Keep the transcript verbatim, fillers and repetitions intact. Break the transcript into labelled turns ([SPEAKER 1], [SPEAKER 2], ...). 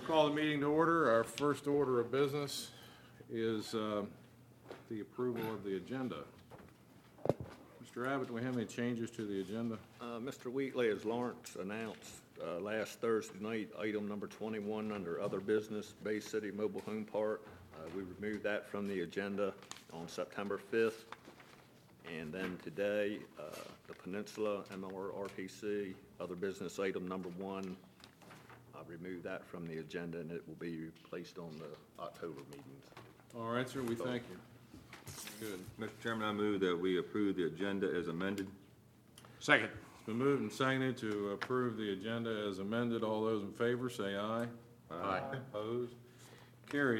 [SPEAKER 1] Call the meeting to order. Our first order of business is uh, the approval of the agenda. Mister Abbott, do we have any changes to the agenda?
[SPEAKER 2] Uh, Mister Wheatley, as Lawrence announced uh, last Thursday night, item number twenty-one under other business, Bay City Mobile Home Park. Uh, we removed that from the agenda on September fifth. And then today, uh, the Peninsula M L R R P C, other business item number one. I removed that from the agenda and it will be placed on the October meetings.
[SPEAKER 1] All right, sir, we thank you. Good.
[SPEAKER 3] Mister Chairman, I move that we approve the agenda as amended.
[SPEAKER 1] Second. It's been moved and seconded to approve the agenda as amended. All those in favor, say aye.
[SPEAKER 3] Aye.
[SPEAKER 1] Opposed? Carried.